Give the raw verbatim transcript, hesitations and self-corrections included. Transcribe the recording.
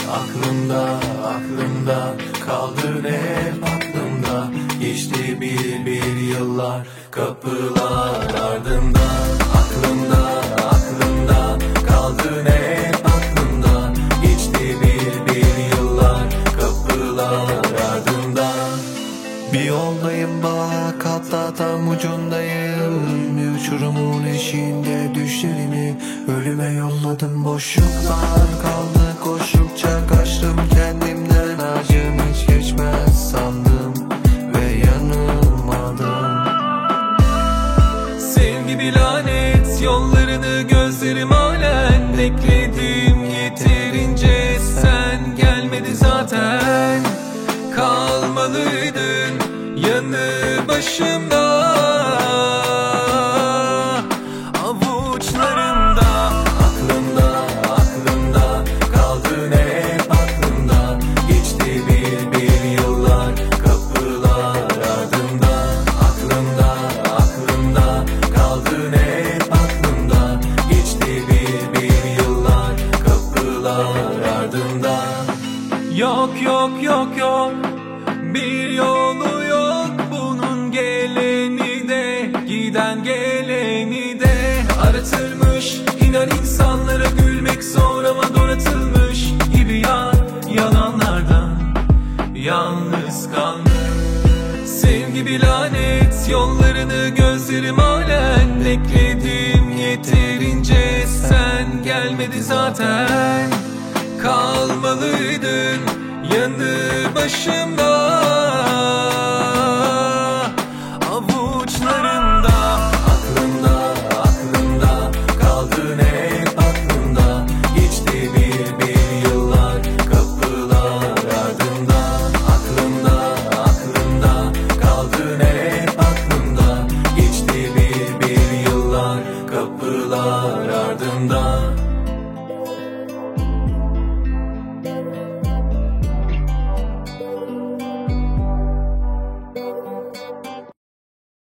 Aklımda, aklımda kaldın hep aklımda. Geçti bir bir yıllar, kapılar ardında. Aklımda, aklımda kaldın hep aklımda. Geçti bir bir yıllar, kapılar ardında. Bir yoldayım bak, hatta tam ucundayım. Bir uçurumun eşiğinde düşlerimi ölüme yolladım. Boşluklar kaldı, koştukça kaçtım kendimden. Acım hiç geçmez sandım ve yanılmadım. Sevgi bir lanet, yollarını gözlerim halen bekledim. Yeterince sen gelmedi zaten. Kalmalıydın yanı başımda, avuçlarımda. Aklımda, aklımda kaldın hep aklımda. Geçti bir bir yıllar, kapılar ardında. Aklımda, aklımda kaldın hep aklımda. Geçti bir bir yıllar, kapılar ardında. Yok yok yok yok, bir yolu yok bunun, geleni de giden geleni de aratırmış. İnan insanlara gülmek zor ama donatılmış gibi ya, yalanlardan yalnız kaldım. Sevgi bir lanet, yollarını gözlerim halen bekledim. Yeterince sen gelmedi zaten. Kalmalıydın yanı başımda.